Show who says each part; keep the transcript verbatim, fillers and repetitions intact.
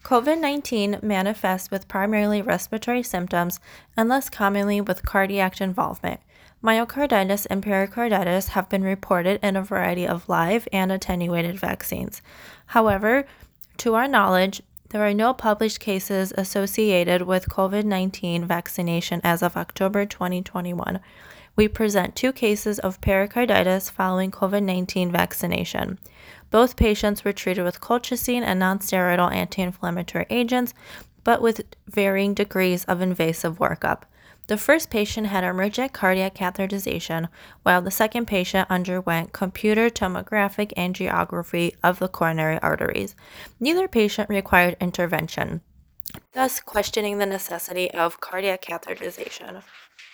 Speaker 1: COVID nineteen manifests with primarily respiratory symptoms and less commonly with cardiac involvement. Myocarditis and pericarditis have been reported in a variety of live and attenuated vaccines. However, to our knowledge, there are no published cases associated with COVID nineteen vaccination as of October twenty twenty-one. We present two cases of pericarditis following COVID nineteen vaccination. Both patients were treated with colchicine and nonsteroidal anti-inflammatory agents, but with varying degrees of invasive workup. The first patient had emergent cardiac catheterization, while the second patient underwent computer tomographic angiography of the coronary arteries. Neither patient required intervention, thus questioning the necessity of cardiac catheterization.